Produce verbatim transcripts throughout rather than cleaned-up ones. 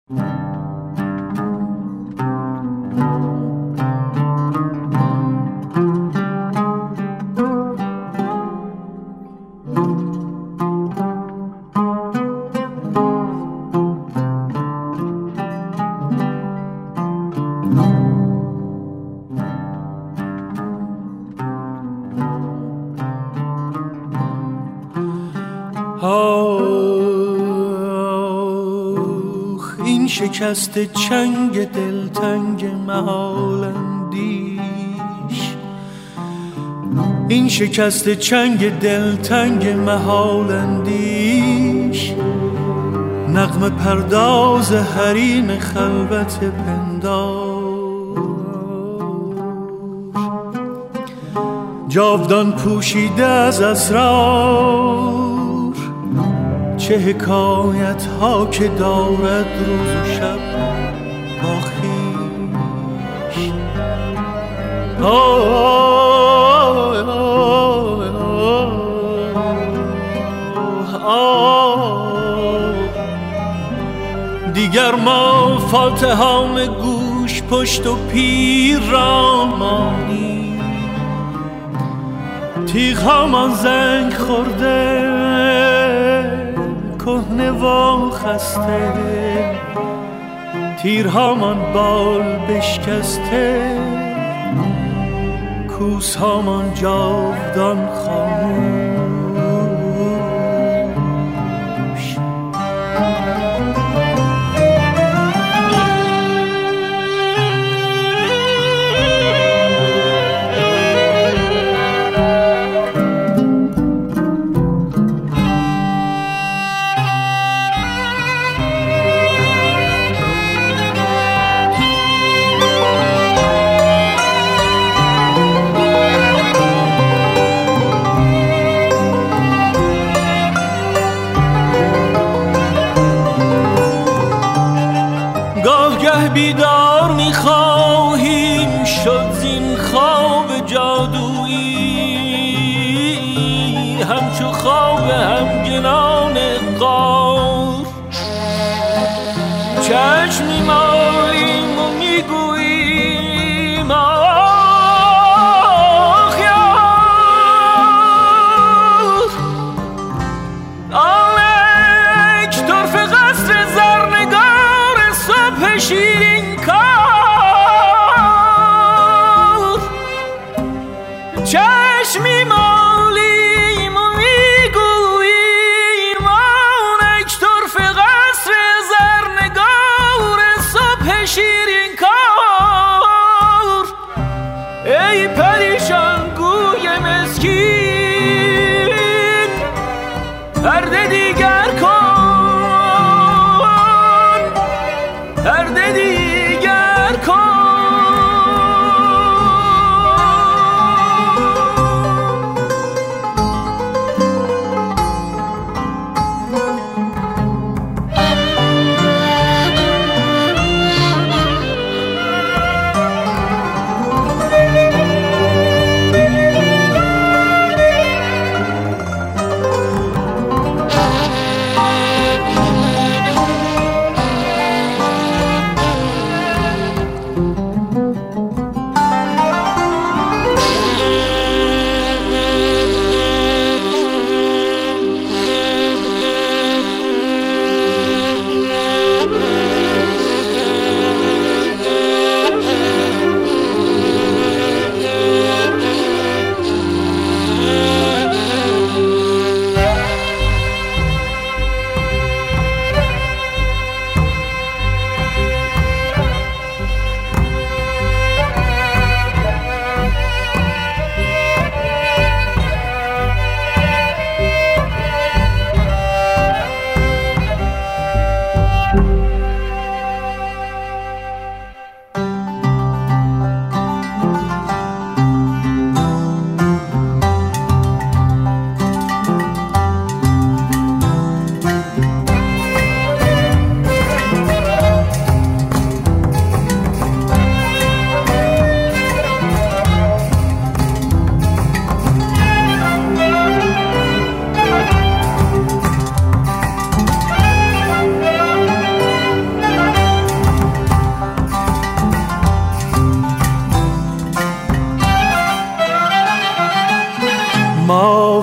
شکست چنگ دلتنگ محال اندیش، این شکست چنگ دلتنگ محال اندیش، نغمه پرداز حریم خلوت پندار، جاودان پوشیده از اسرار، چه حکایت ها که دارد روز و شب با خویش. دیگر ما فاتحان گوش پشت و پیران مانیم، تیغ هامان زنگ خورده کهنه و خسته، تیرهامان بال بشکسته، کوس هامان جاودان خاموش. بیدار می‌خواهیم شد زین خواب جادویی، همچو خواب همگنان غار، چشم می‌مالیم و می‌گوییم آخ یار، آنک طرف قصر زرنگار صبح شیرین کار، چشمی مالیم و میگوییم آنک طرف قصر زرنگار صبح شیرین کار. ای پریشان گوی مسکین پرده دیگر کن، پرده دیگر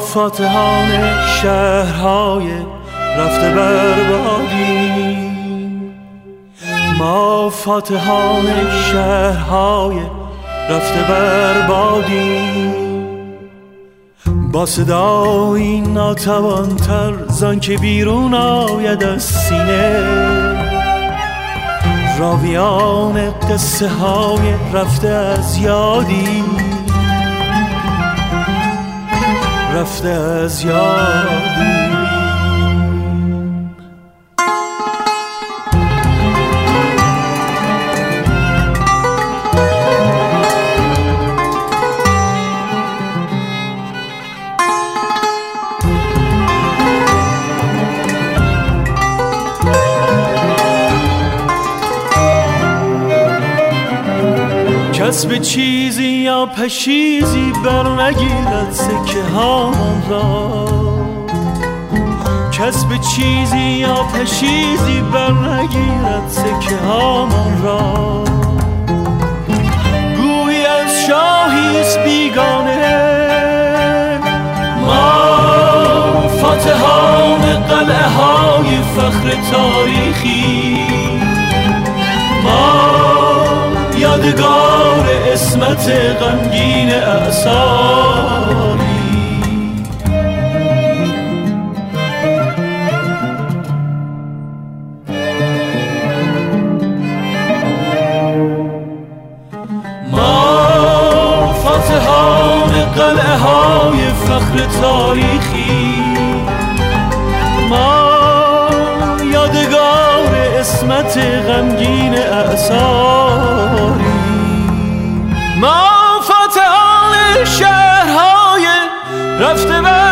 فاتحان شهرهای رفته بربادی، ما فاتحان شهرهای رفته بربادی، با صدایی ناتوانتر زان که بیرون آید از سینه، راویان قصه های رفته از یادی، رفته از یادی. کس به چیزی یا پشیزی بر نگیرد سکه هامان را، کس به چیزی یا پشیزی بر نگیرد سکه هامان را، گویی از شاهیست بیگانه، ما فاتحان قلعه های فخر تاریخی، ما یادگار عصمت غمگین اعصاری، ما فاتحان قلعه های فخر تاریخی، ما یادگار عصمت غمگین اعصاری، ما فاتحان شهرهای رفته